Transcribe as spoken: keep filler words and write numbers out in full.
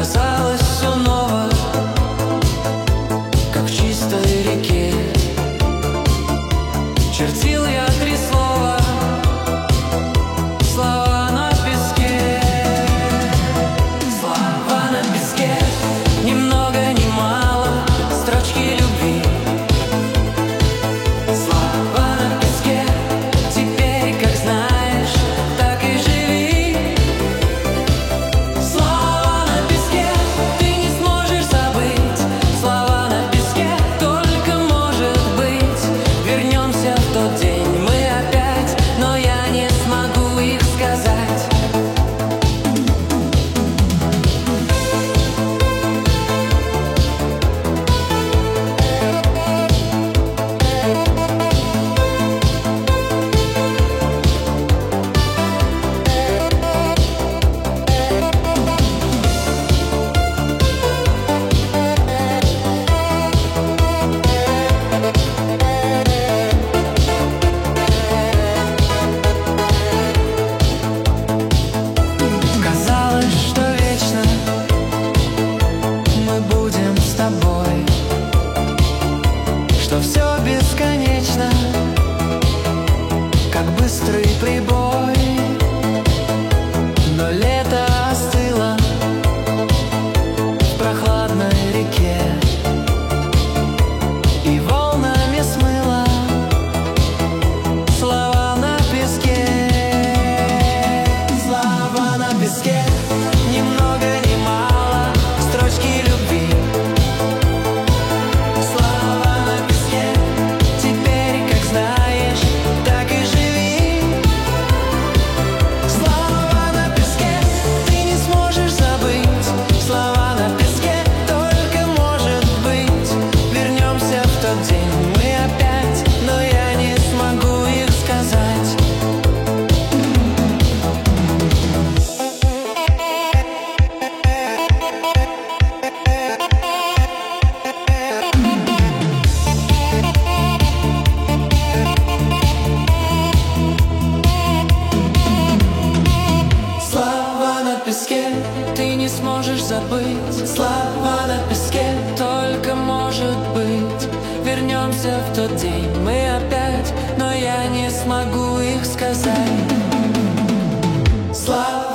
казалось все ново, как в чистой реке. Чертил я три слова, слова на песке. Слова на песке, ни много ни мало, строчки любви. Слова на песке, теперь как знаешь, так и живи. Слова на песке, ты не сможешь забыть. Слова на песке, только может быть. Вернемся в тот день мы опять, но я не смогу их сказать. Казалось, что вечно мы будем с тобой, что все бесконечно, как быстрый прибой. Но лето остыло в прохладной реке и волнами смыло слова на песке. Слова на песке, ни много ни мало, строчки любви. Слова на песке, теперь как знаешь, так и живи. Слова на песке, ты не сможешь забыть. Слова на песке, только может быть. Вернемся в тот день мы опять, но я не смогу их сказать. Слова на песке, ты не сможешь забыть. Слова на песке, только может быть. Вернемся в тот день мы опять, но я не смогу их сказать. Слова